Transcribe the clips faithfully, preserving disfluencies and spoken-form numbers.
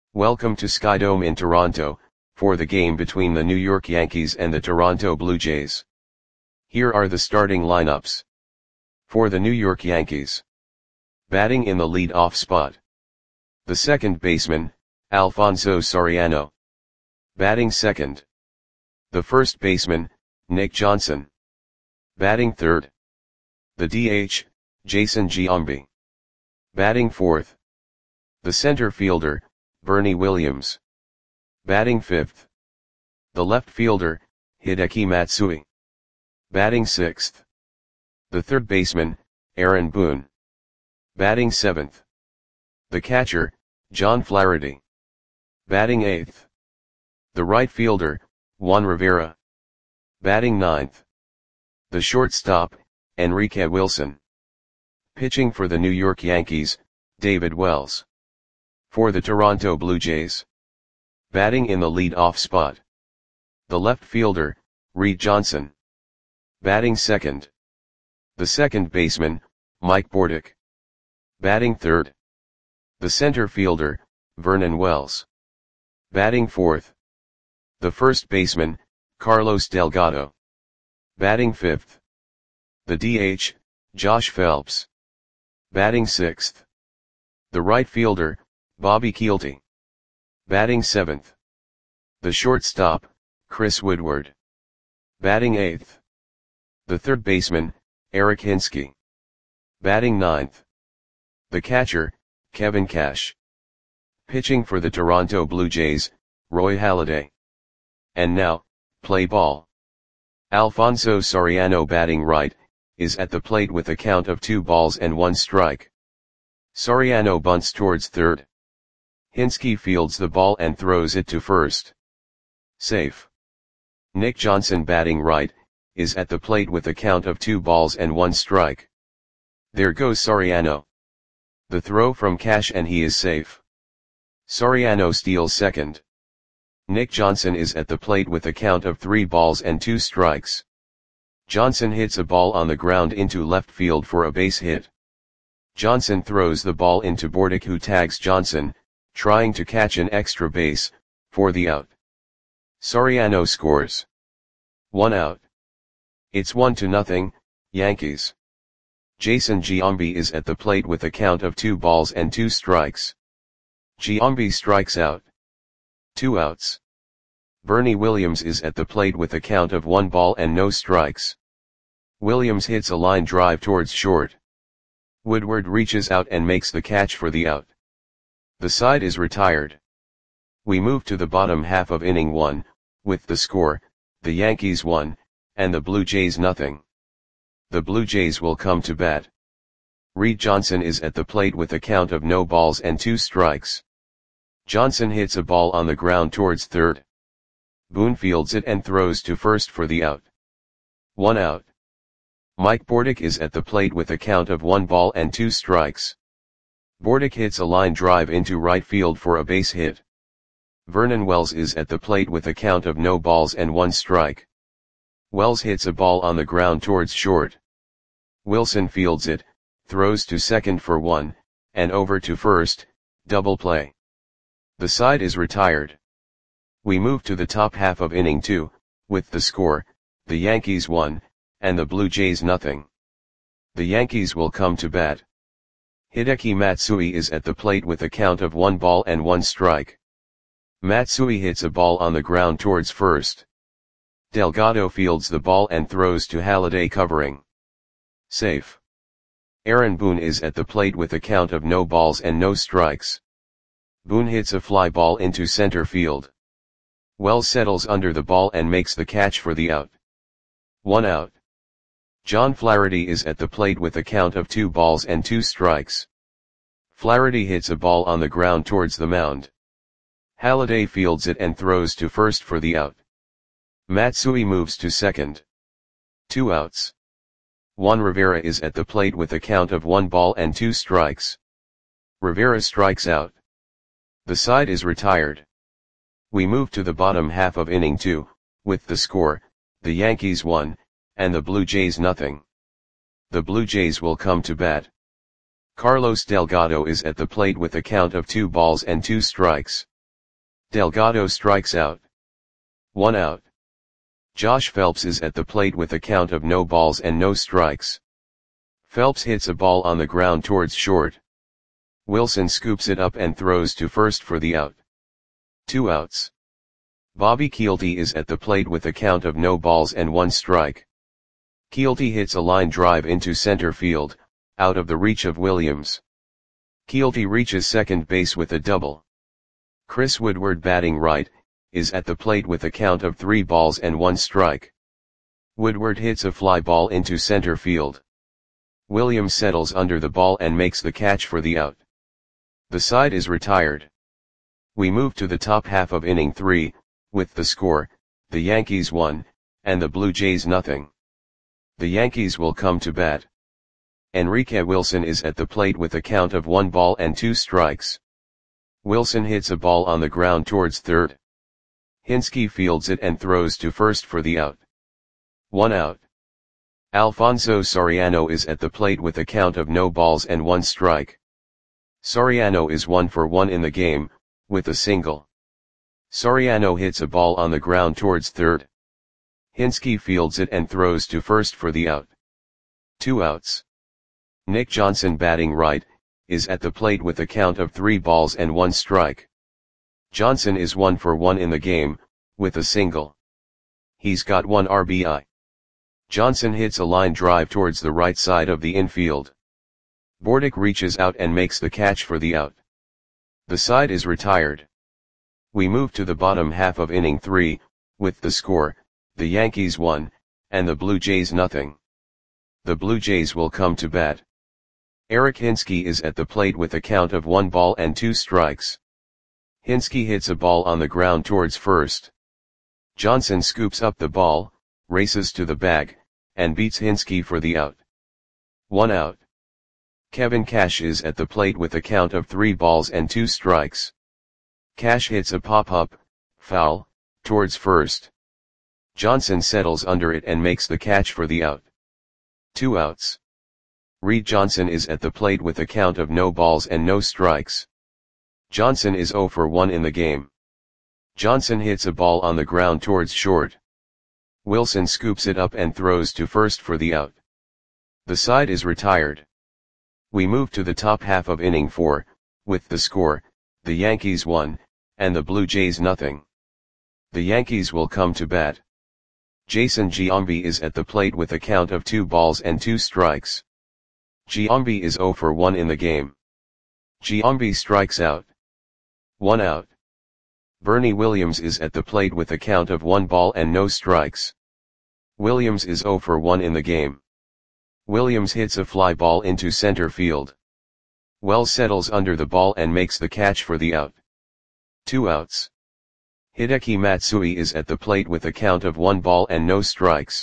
Welcome to Skydome in Toronto, for the game between the New York Yankees and the Toronto Blue Jays. Here are the starting lineups. For the New York Yankees. Batting in the lead-off spot. The second baseman, Alfonso Soriano. Batting second. The first baseman, Nick Johnson. Batting third. The D H, Jason Giambi. Batting fourth. The center fielder, Bernie Williams. Batting fifth. The left fielder, Hideki Matsui. Batting sixth. The third baseman, Aaron Boone. Batting seventh. The catcher, John Flaherty. Batting eighth. The right fielder, Juan Rivera. Batting ninth. The shortstop, Enrique Wilson. Pitching for the New York Yankees, David Wells. For the Toronto Blue Jays. Batting in the lead-off spot. The left fielder, Reed Johnson. Batting second. The second baseman, Mike Bordick. Batting third. The center fielder, Vernon Wells. Batting fourth. The first baseman, Carlos Delgado. Batting fifth. The D H, Josh Phelps. Batting sixth. The right fielder, Bobby Kielty. Batting seventh. The shortstop, Chris Woodward. Batting eighth. The third baseman, Eric Hinske. Batting ninth. The catcher, Kevin Cash. Pitching for the Toronto Blue Jays, Roy Halladay. And now, play ball. Alfonso Soriano batting right, is at the plate with a count of two balls and one strike. Soriano bunts towards third. Hinske fields the ball and throws it to first. Safe. Nick Johnson batting right, is at the plate with a count of two balls and one strike. There goes Soriano. The throw from Cash and he is safe. Soriano steals second. Nick Johnson is at the plate with a count of three balls and two strikes. Johnson hits a ball on the ground into left field for a base hit. Johnson throws the ball into Bordick, who tags Johnson, trying to catch an extra base, for the out. Soriano scores. One out. It's one to nothing, Yankees. Jason Giambi is at the plate with a count of two balls and two strikes. Giambi strikes out. Two outs. Bernie Williams is at the plate with a count of one ball and no strikes. Williams hits a line drive towards short. Woodward reaches out and makes the catch for the out. The side is retired. We move to the bottom half of inning one, with the score, the Yankees one, and the Blue Jays nothing. The Blue Jays will come to bat. Reed Johnson is at the plate with a count of no balls and two strikes. Johnson hits a ball on the ground towards third. Boone fields it and throws to first for the out. One out. Mike Bordick is at the plate with a count of one ball and two strikes. Bordick hits a line drive into right field for a base hit. Vernon Wells is at the plate with a count of no balls and one strike. Wells hits a ball on the ground towards short. Wilson fields it, throws to second for one, and over to first, double play. The side is retired. We move to the top half of inning two, with the score, the Yankees one, and the Blue Jays nothing. The Yankees will come to bat. Hideki Matsui is at the plate with a count of one ball and one strike. Matsui hits a ball on the ground towards first. Delgado fields the ball and throws to Halladay covering. Safe. Aaron Boone is at the plate with a count of no balls and no strikes. Boone hits a fly ball into center field. Wells settles under the ball and makes the catch for the out. One out. John Flaherty is at the plate with a count of two balls and two strikes. Flaherty hits a ball on the ground towards the mound. Halladay fields it and throws to first for the out. Matsui moves to second. Two outs. Juan Rivera is at the plate with a count of one ball and two strikes. Rivera strikes out. The side is retired. We move to the bottom half of inning two, with the score, the Yankees one, and the Blue Jays nothing. The Blue Jays will come to bat. Carlos Delgado is at the plate with a count of two balls and two strikes. Delgado strikes out. One out. Josh Phelps is at the plate with a count of no balls and no strikes. Phelps hits a ball on the ground towards short. Wilson scoops it up and throws to first for the out. Two outs. Bobby Kielty is at the plate with a count of no balls and one strike. Kielty hits a line drive into center field, out of the reach of Williams. Kielty reaches second base with a double. Chris Woodward, batting right, is at the plate with a count of three balls and one strike. Woodward hits a fly ball into center field. Williams settles under the ball and makes the catch for the out. The side is retired. We move to the top half of inning three, with the score, the Yankees one, and the Blue Jays nothing. The Yankees will come to bat. Enrique Wilson is at the plate with a count of one ball and two strikes. Wilson hits a ball on the ground towards third. Hinske fields it and throws to first for the out. One out. Alfonso Soriano is at the plate with a count of no balls and one strike. Soriano is one for one in the game, with a single. Soriano hits a ball on the ground towards third. Hinske fields it and throws to first for the out. Two outs. Nick Johnson, batting right, is at the plate with a count of three balls and one strike. Johnson is one for one in the game, with a single. He's got one R B I. Johnson hits a line drive towards the right side of the infield. Bordick reaches out and makes the catch for the out. The side is retired. We move to the bottom half of inning three, with the score, the Yankees one, and the Blue Jays nothing. The Blue Jays will come to bat. Eric Hinske is at the plate with a count of one ball and two strikes. Hinske hits a ball on the ground towards first. Johnson scoops up the ball, races to the bag, and beats Hinske for the out. One out. Kevin Cash is at the plate with a count of three balls and two strikes. Cash hits a pop-up, foul, towards first. Johnson settles under it and makes the catch for the out. Two outs. Reed Johnson is at the plate with a count of no balls and no strikes. Johnson is zero for one in the game. Johnson hits a ball on the ground towards short. Wilson scoops it up and throws to first for the out. The side is retired. We move to the top half of inning four, with the score, the Yankees one, and the Blue Jays nothing. The Yankees will come to bat. Jason Giambi is at the plate with a count of two balls and two strikes. Giambi is zero for one in the game. Giambi strikes out. One out. Bernie Williams is at the plate with a count of one ball and no strikes. Williams is zero for one in the game. Williams hits a fly ball into center field. Wells settles under the ball and makes the catch for the out. Two outs. Hideki Matsui is at the plate with a count of one ball and no strikes.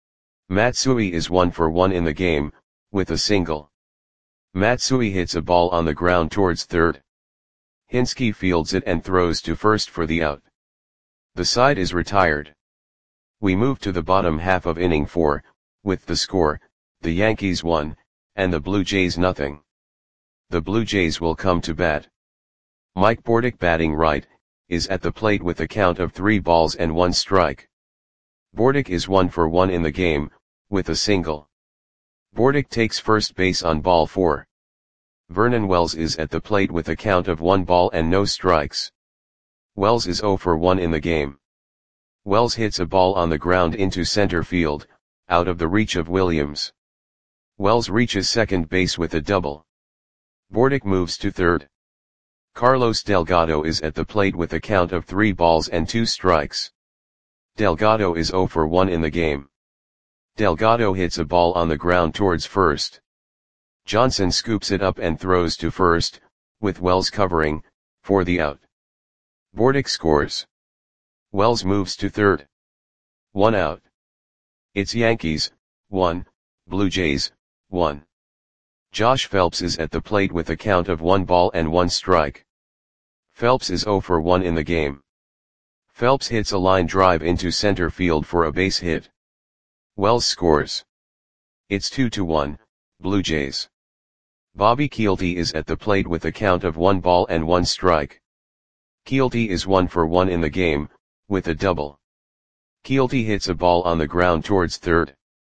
Matsui is one for one in the game, with a single. Matsui hits a ball on the ground towards third. Hinske fields it and throws to first for the out. The side is retired. We move to the bottom half of inning four, with the score, the Yankees one, and the Blue Jays nothing. The Blue Jays will come to bat. Mike Bordick, batting right, is at the plate with a count of three balls and one strike. Bordick is one for one in the game, with a single. Bordick takes first base on ball four. Vernon Wells is at the plate with a count of one ball and no strikes. Wells is zero for one in the game. Wells hits a ball on the ground into center field, out of the reach of Williams. Wells reaches second base with a double. Bordick moves to third. Carlos Delgado is at the plate with a count of three balls and two strikes. Delgado is zero for one in the game. Delgado hits a ball on the ground towards first. Johnson scoops it up and throws to first, with Wells covering, for the out. Bordick scores. Wells moves to third. One out. It's Yankees, one, Blue Jays, one. Josh Phelps is at the plate with a count of one ball and one strike. Phelps is zero for one in the game. Phelps hits a line drive into center field for a base hit. Wells scores. It's two to one, Blue Jays. Bobby Kielty is at the plate with a count of one ball and one strike. Keelty is one for one in the game, with a double. Keelty hits a ball on the ground towards third.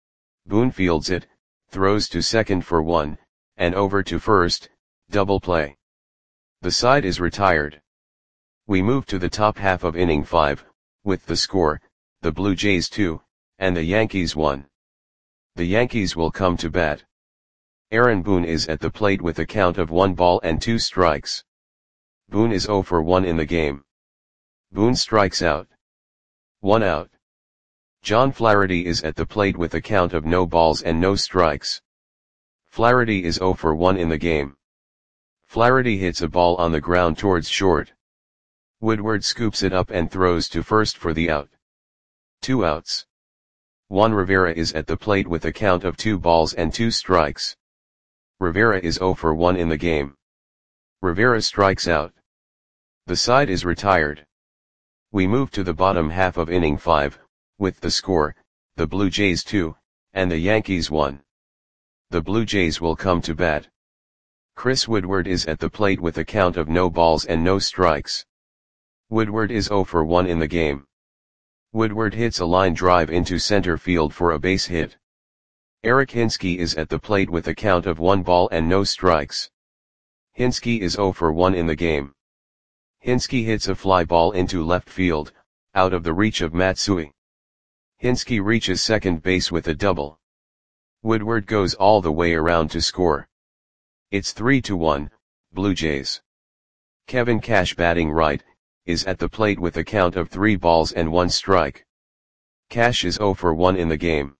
Boone fields it, throws to second for one, and over to first, double play. The side is retired. We move to the top half of inning five, with the score, the Blue Jays two, and the Yankees one. The Yankees will come to bat. Aaron Boone is at the plate with a count of one ball and two strikes. Boone is zero for one in the game. Boone strikes out. One out. John Flaherty is at the plate with a count of no balls and no strikes. Flaherty is zero for one in the game. Flaherty hits a ball on the ground towards short. Woodward scoops it up and throws to first for the out. Two outs. Juan Rivera is at the plate with a count of two balls and two strikes. Rivera is zero for one in the game. Rivera strikes out. The side is retired. We move to the bottom half of inning five, with the score, the Blue Jays two, and the Yankees one. The Blue Jays will come to bat. Chris Woodward is at the plate with a count of no balls and no strikes. Woodward is zero for one in the game. Woodward hits a line drive into center field for a base hit. Eric Hinske is at the plate with a count of one ball and no strikes. Hinske is zero for one in the game. Hinske hits a fly ball into left field, out of the reach of Matsui. Hinske reaches second base with a double. Woodward goes all the way around to score. It's three to one, Blue Jays. Kevin Cash, batting right, is at the plate with a count of three balls and one strike. Cash is zero for one in the game.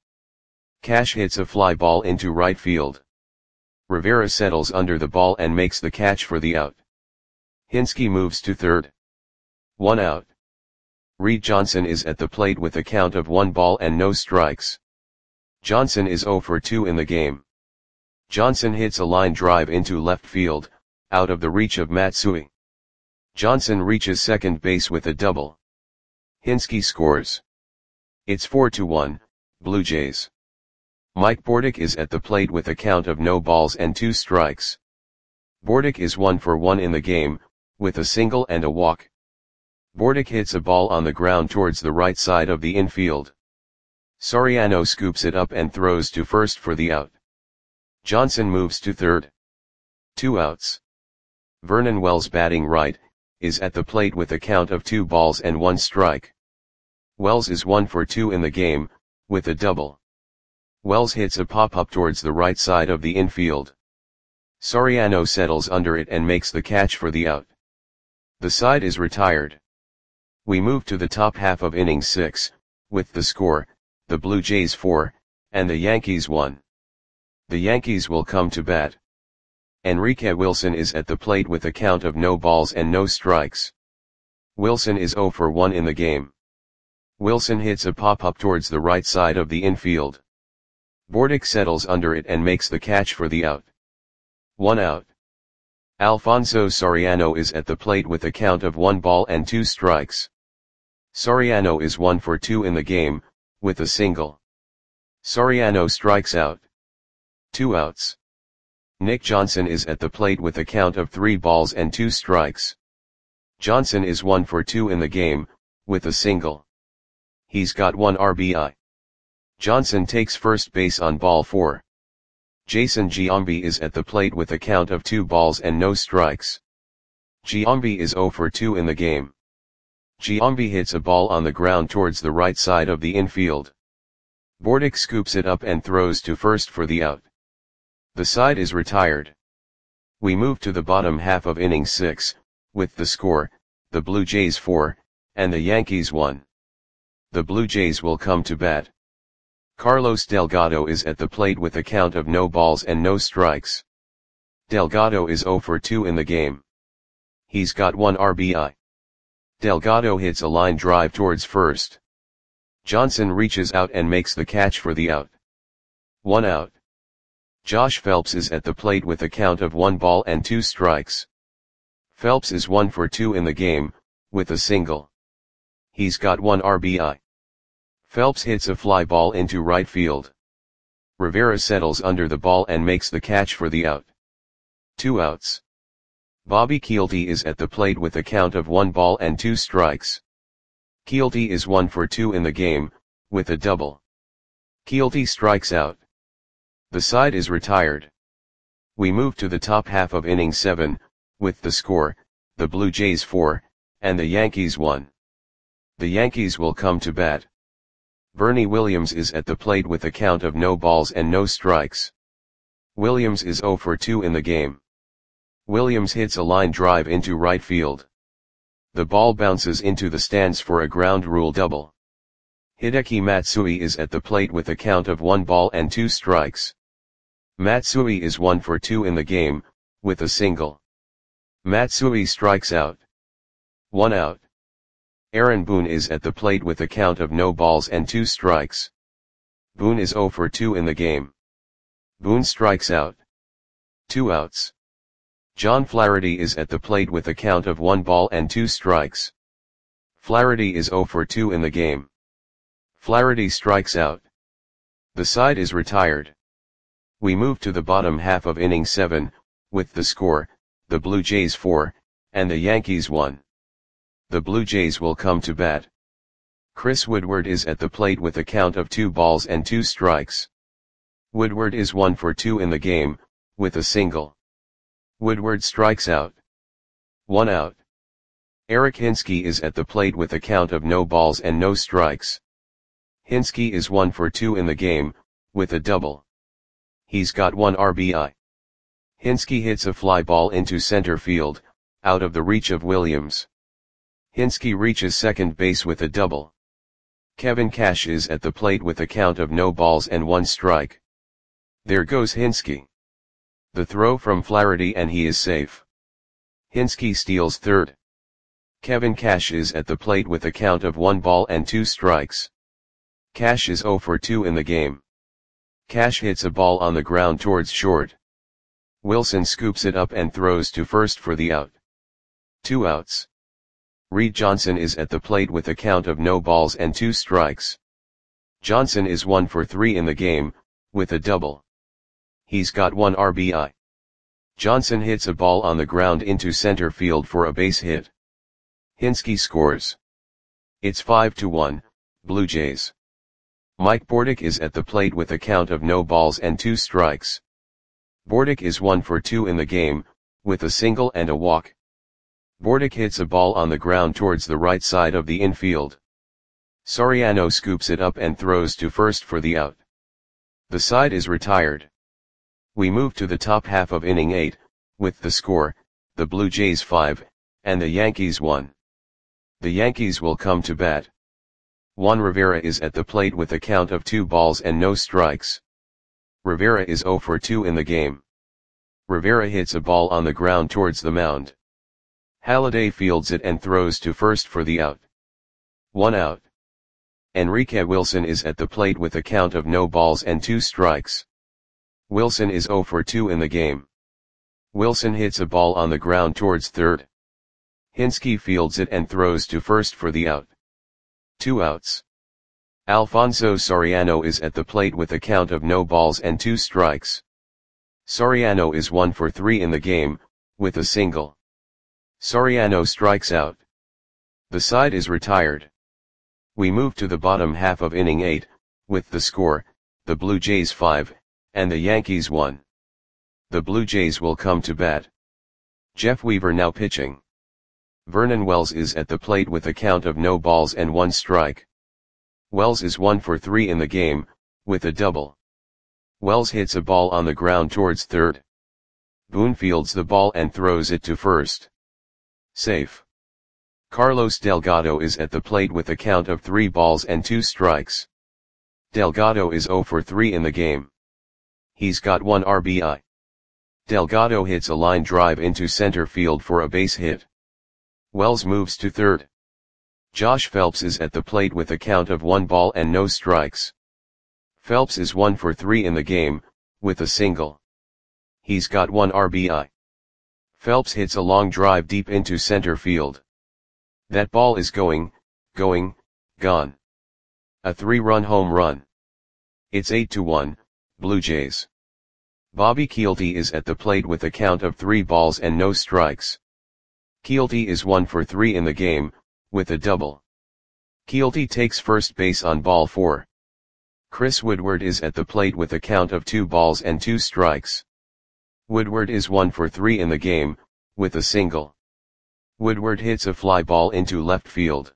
Cash hits a fly ball into right field. Rivera settles under the ball and makes the catch for the out. Hinske moves to third. One out. Reed Johnson is at the plate with a count of one ball and no strikes. Johnson is zero for two in the game. Johnson hits a line drive into left field, out of the reach of Matsui. Johnson reaches second base with a double. Hinske scores. It's four to one, Blue Jays. Mike Bordick is at the plate with a count of no balls and two strikes. Bordick is one for one in the game, with a single and a walk. Bordick hits a ball on the ground towards the right side of the infield. Soriano scoops it up and throws to first for the out. Johnson moves to third. Two outs. Vernon Wells, batting right, is at the plate with a count of two balls and one strike. Wells is one for two in the game, with a double. Wells hits a pop-up towards the right side of the infield. Soriano settles under it and makes the catch for the out. The side is retired. We move to the top half of inning six, with the score, the Blue Jays four, and the Yankees one. The Yankees will come to bat. Enrique Wilson is at the plate with a count of no balls and no strikes. Wilson is zero for one in the game. Wilson hits a pop-up towards the right side of the infield. Bordick settles under it and makes the catch for the out. One out. Alfonso Soriano is at the plate with a count of one ball and two strikes. Soriano is one for two in the game, with a single. Soriano strikes out. Two outs. Nick Johnson is at the plate with a count of three balls and two strikes. Johnson is one for two in the game, with a single. He's got one R B I. Johnson takes first base on ball four. Jason Giambi is at the plate with a count of two balls and no strikes. Giambi is zero for two in the game. Giambi hits a ball on the ground towards the right side of the infield. Bordick scoops it up and throws to first for the out. The side is retired. We move to the bottom half of inning six, with the score, the Blue Jays four, and the Yankees one. The Blue Jays will come to bat. Carlos Delgado is at the plate with a count of no balls and no strikes. Delgado is zero for two in the game. He's got one R B I. Delgado hits a line drive towards first. Johnson reaches out and makes the catch for the out. One out. Josh Phelps is at the plate with a count of one ball and two strikes. Phelps is one for two in the game, with a single. He's got one R B I. Phelps hits a fly ball into right field. Rivera settles under the ball and makes the catch for the out. Two outs. Bobby Kielty is at the plate with a count of one ball and two strikes. Kielty is one for two in the game, with a double. Kielty strikes out. The side is retired. We move to the top half of inning seven, with the score, the Blue Jays four, and the Yankees one. The Yankees will come to bat. Bernie Williams is at the plate with a count of no balls and no strikes. Williams is zero for two in the game. Williams hits a line drive into right field. The ball bounces into the stands for a ground rule double. Hideki Matsui is at the plate with a count of one ball and two strikes. Matsui is one for two in the game, with a single. Matsui strikes out. One out. Aaron Boone is at the plate with a count of no balls and two strikes. Boone is zero for two in the game. Boone strikes out. Two outs. John Flaherty is at the plate with a count of one ball and two strikes. Flaherty is zero for two in the game. Flaherty strikes out. The side is retired. We move to the bottom half of inning seven, with the score, the Blue Jays four, and the Yankees one. The Blue Jays will come to bat. Chris Woodward is at the plate with a count of two balls and two strikes. Woodward is one for two in the game, with a single. Woodward strikes out. One out. Eric Hinske is at the plate with a count of no balls and no strikes. Hinske is one for two in the game, with a double. He's got one R B I. Hinske hits a fly ball into center field, out of the reach of Williams. Hinske reaches second base with a double. Kevin Cash is at the plate with a count of no balls and one strike. There goes Hinske. The throw from Flaherty and he is safe. Hinske steals third. Kevin Cash is at the plate with a count of one ball and two strikes. Cash is zero for two in the game. Cash hits a ball on the ground towards short. Wilson scoops it up and throws to first for the out. Two outs. Reed Johnson is at the plate with a count of no balls and two strikes. Johnson is one for three in the game, with a double. He's got one R B I. Johnson hits a ball on the ground into center field for a base hit. Hinske scores. It's five to one, Blue Jays. Mike Bordick is at the plate with a count of no balls and two strikes. Bordick is one for two in the game, with a single and a walk. Bordick hits a ball on the ground towards the right side of the infield. Soriano scoops it up and throws to first for the out. The side is retired. We move to the top half of inning eight, with the score, the Blue Jays five, and the Yankees one. The Yankees will come to bat. Juan Rivera is at the plate with a count of two balls and no strikes. Rivera is zero for two in the game. Rivera hits a ball on the ground towards the mound. Halladay fields it and throws to first for the out. One out. Enrique Wilson is at the plate with a count of no balls and two strikes. Wilson is zero for two in the game. Wilson hits a ball on the ground towards third. Hinske fields it and throws to first for the out. Two outs. Alfonso Soriano is at the plate with a count of no balls and two strikes. Soriano is one for three in the game, with a single. Soriano strikes out. The side is retired. We move to the bottom half of inning eight, with the score, the Blue Jays five, and the Yankees one. The Blue Jays will come to bat. Jeff Weaver now pitching. Vernon Wells is at the plate with a count of no balls and one strike. Wells is one for three in the game, with a double. Wells hits a ball on the ground towards third. Boone fields the ball and throws it to first. Safe. Carlos Delgado is at the plate with a count of three balls and two strikes. Delgado is zero for three in the game. He's got one R B I. Delgado hits a line drive into center field for a base hit. Wells moves to third. Josh Phelps is at the plate with a count of one ball and no strikes. Phelps is one for three in the game, with a single. He's got one R B I. Phelps hits a long drive deep into center field. That ball is going, going, gone. A three-run home run. It's eight to one, Blue Jays. Bobby Kielty is at the plate with a count of three balls and no strikes. Keelty is one for three in the game, with a double. Keelty takes first base on ball four. Chris Woodward is at the plate with a count of two balls and two strikes. Woodward is one for three in the game, with a single. Woodward hits a fly ball into left field.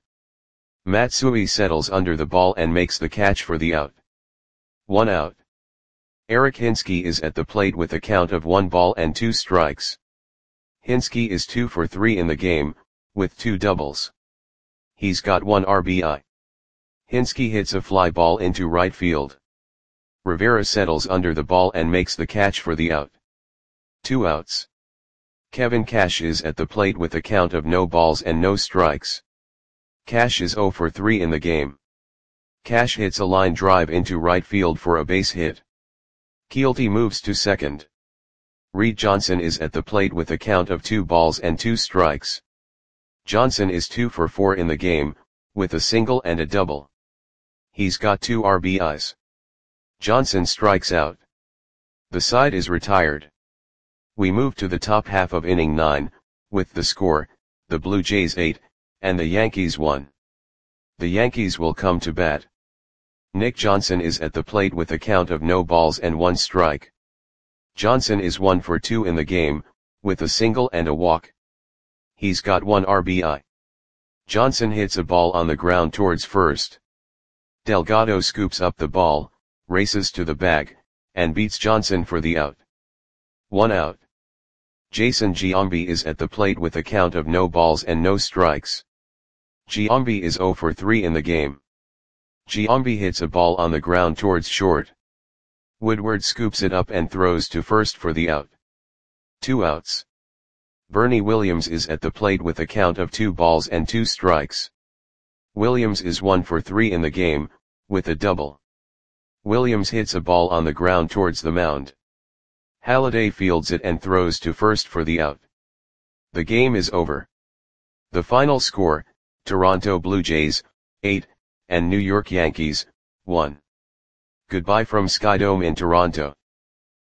Matsui settles under the ball and makes the catch for the out. One out. Eric Hinske is at the plate with a count of one ball and two strikes. Hinske is two for three in the game, with two doubles. He's got one R B I. Hinske hits a fly ball into right field. Rivera settles under the ball and makes the catch for the out. Two outs. Kevin Cash is at the plate with a count of no balls and no strikes. Cash is zero for three in the game. Cash hits a line drive into right field for a base hit. Keelty moves to second. Reed Johnson is at the plate with a count of two balls and two strikes. Johnson is two for four in the game, with a single and a double. He's got two R B Is. Johnson strikes out. The side is retired. We move to the top half of inning nine, with the score, the Blue Jays eight, and the Yankees one. The Yankees will come to bat. Nick Johnson is at the plate with a count of no balls and one strike. Johnson is one for two in the game, with a single and a walk. He's got one R B I. Johnson hits a ball on the ground towards first. Delgado scoops up the ball, races to the bag, and beats Johnson for the out. One out. Jason Giambi is at the plate with a count of no balls and no strikes. Giambi is zero for three in the game. Giambi hits a ball on the ground towards short. Woodward scoops it up and throws to first for the out. Two outs. Bernie Williams is at the plate with a count of two balls and two strikes. Williams is one for three in the game, with a double. Williams hits a ball on the ground towards the mound. Halladay fields it and throws to first for the out. The game is over. The final score, Toronto Blue Jays, eight, and New York Yankees, one. Goodbye from Skydome in Toronto.